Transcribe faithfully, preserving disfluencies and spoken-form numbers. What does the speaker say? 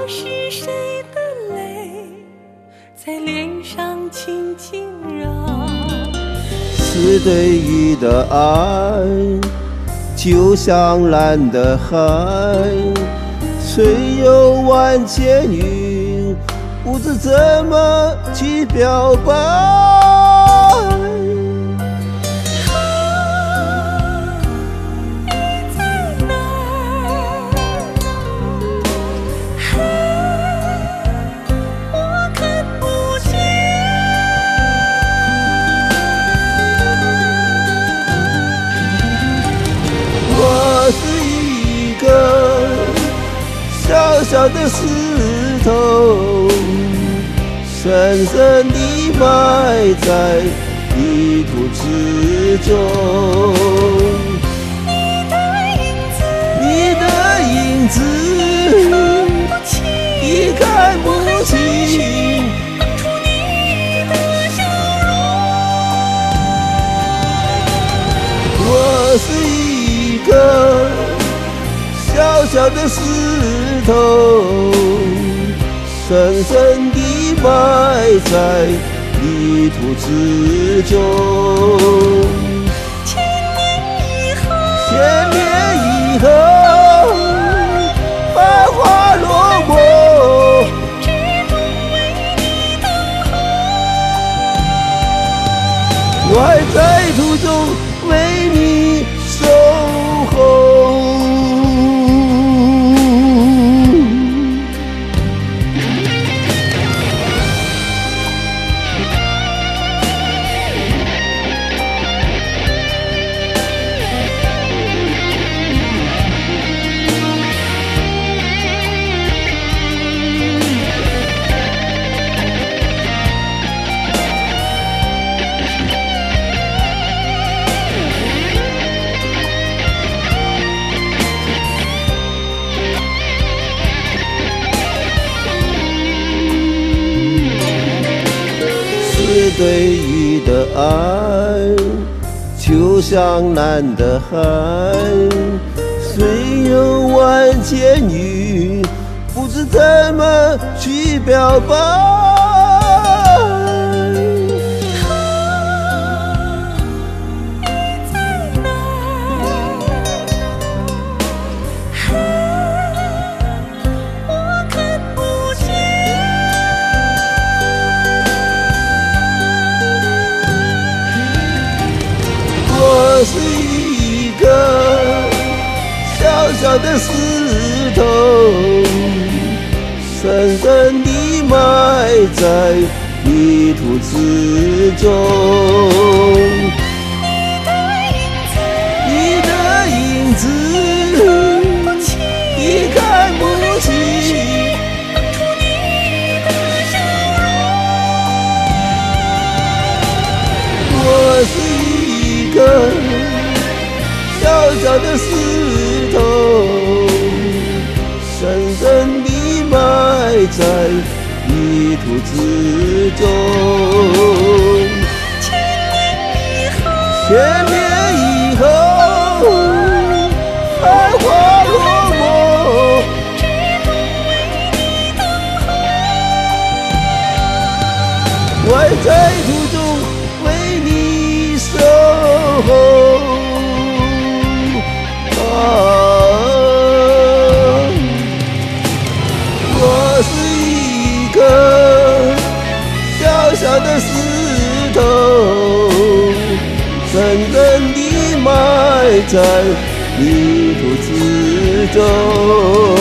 是谁的泪在脸上轻轻绕？ 是对鱼的爱，就像蓝的海，虽有万千语，不知怎么去表白。我是一个小小的石头，深深地埋在泥土之中。你的影子，你看不清， 当初你的笑容。 我是一个小小的石头，深深地埋在泥土之中。 千年以后， 千年以后，繁华落寞， 始终为你等候。 我还在途中为你守候。是对鱼的爱，就像蓝的海，虽有万千语，不知怎么去表白。我是一个小小的石头，深深地埋在泥土之中。你的影子，你看不清， 当初你的笑容。 我是一个小小的石头，深深地埋在泥土之中。千年以后，繁华落寞， 始终为你等候。 我还在途中为你守候。我是一个小小的石头，深深地埋在泥土之中。